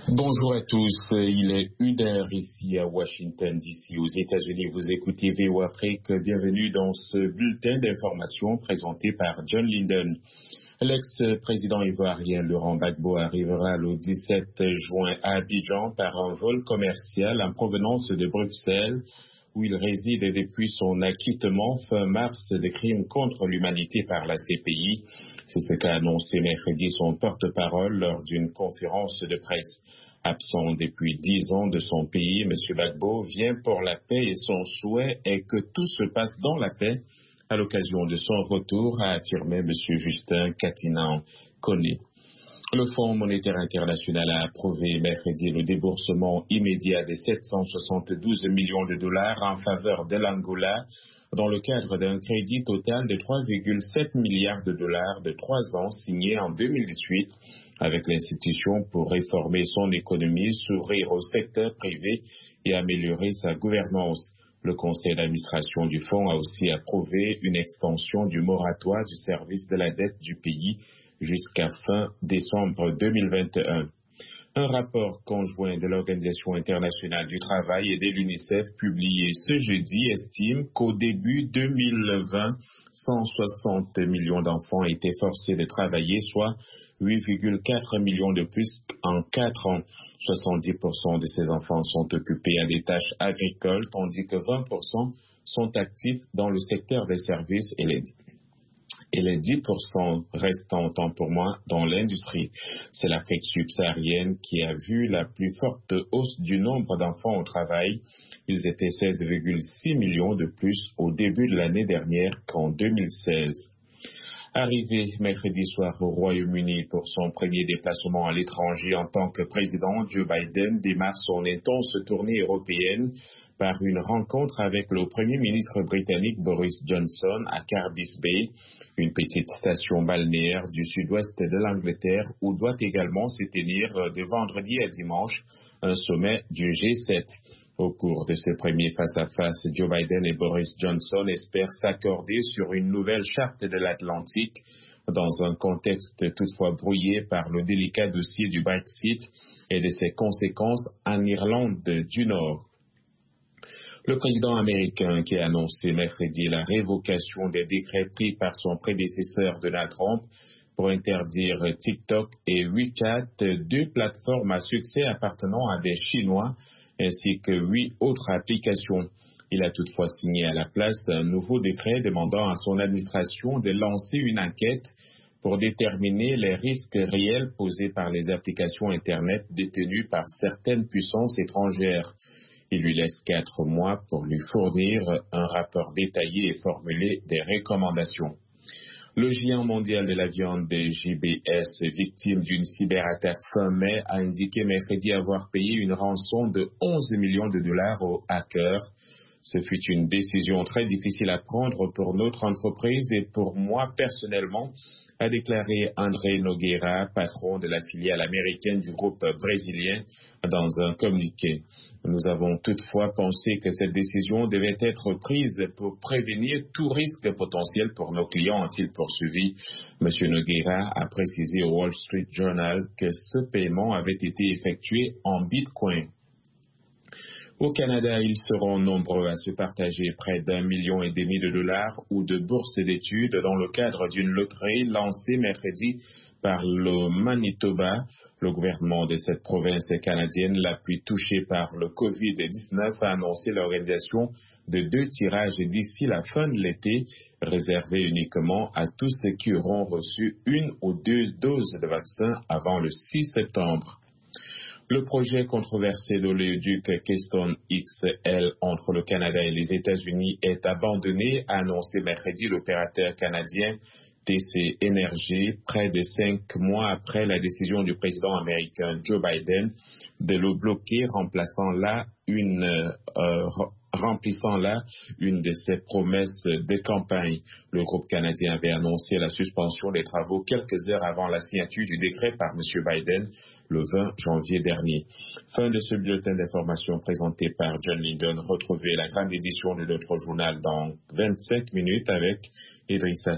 Bonjour à tous, il est 1h ici à Washington DC aux États-Unis. Vous écoutez VOA Afrique, bienvenue dans ce bulletin d'information présenté par John Linden. L'ex-président ivoirien Laurent Gbagbo arrivera le 17 juin à Abidjan par un vol commercial en provenance de Bruxelles, où il réside depuis son acquittement fin mars des crimes contre l'humanité par la CPI. C'est ce qu'a annoncé mercredi son porte-parole lors d'une conférence de presse. Absent depuis 10 ans de son pays, M. Gbagbo vient pour la paix et son souhait est que tout se passe dans la paix. À l'occasion de son retour, a affirmé M. Justin Katinan-Koné. Le Fonds monétaire international a approuvé mercredi le déboursement immédiat de 772 millions de dollars en faveur de l'Angola dans le cadre d'un crédit total de 3,7 milliards de dollars de 3 ans signé en 2018 avec l'institution pour réformer son économie, s'ouvrir au secteur privé et améliorer sa gouvernance. Le conseil d'administration du fonds a aussi approuvé une extension du moratoire du service de la dette du pays jusqu'à fin décembre 2021. Un rapport conjoint de l'Organisation internationale du travail et de l'UNICEF publié ce jeudi estime qu'au début 2020, 160 millions d'enfants étaient forcés de travailler, soit 8,4 millions de plus en 4 ans. 70% de ces enfants sont occupés à des tâches agricoles, tandis que 20% sont actifs dans le secteur des services et les 10% restants, autant pour moi, dans l'industrie. C'est l'Afrique subsaharienne qui a vu la plus forte hausse du nombre d'enfants au travail. Ils étaient 16,6 millions de plus au début de l'année dernière qu'en 2016. Arrivé mercredi soir au Royaume-Uni pour son premier déplacement à l'étranger en tant que président, Joe Biden démarre son intense tournée européenne par une rencontre avec le Premier ministre britannique Boris Johnson à Cardiff Bay, une petite station balnéaire du sud-ouest de l'Angleterre où doit également se tenir de vendredi à dimanche un sommet du G7. Au cours de ce premier face-à-face, Joe Biden et Boris Johnson espèrent s'accorder sur une nouvelle charte de l'Atlantique dans un contexte toutefois brouillé par le délicat dossier du Brexit et de ses conséquences en Irlande du Nord. Le président américain qui a annoncé mercredi la révocation des décrets pris par son prédécesseur Donald Trump pour interdire TikTok et WeChat, deux plateformes à succès appartenant à des Chinois, ainsi que 8 autres applications. Il a toutefois signé à la place un nouveau décret demandant à son administration de lancer une enquête pour déterminer les risques réels posés par les applications Internet détenues par certaines puissances étrangères. Il lui laisse 4 mois pour lui fournir un rapport détaillé et formuler des recommandations. Le géant mondial de la viande JBS, victime d'une cyberattaque fin mai, a indiqué mercredi avoir payé une rançon de 11 millions de dollars aux hackers. Ce fut une décision très difficile à prendre pour notre entreprise et pour moi personnellement, a déclaré André Nogueira, patron de la filiale américaine du groupe brésilien, dans un communiqué. Nous avons toutefois pensé que cette décision devait être prise pour prévenir tout risque potentiel pour nos clients, a-t-il poursuivi. M. Nogueira a précisé au Wall Street Journal que ce paiement avait été effectué en Bitcoin. Au Canada, ils seront nombreux à se partager près d'1,5 million de dollars ou de bourses d'études dans le cadre d'une loterie lancée mercredi par le Manitoba. Le gouvernement de cette province canadienne, la plus touchée par le COVID-19, a annoncé l'organisation de 2 tirages d'ici la fin de l'été, réservés uniquement à tous ceux qui auront reçu 1 ou 2 doses de vaccin avant le 6 septembre. Le projet controversé d'oléoduc Keystone XL entre le Canada et les États-Unis est abandonné, a annoncé mercredi l'opérateur canadien TC Energy, près de 5 mois après la décision du président américain Joe Biden de le bloquer, remplissant là une de ses promesses de campagne. Le groupe canadien avait annoncé la suspension des travaux quelques heures avant la signature du décret par M. Biden le 20 janvier dernier. Fin de ce bulletin d'information présenté par John Linden. Retrouvez la grande édition de notre journal dans 25 minutes avec Idrissa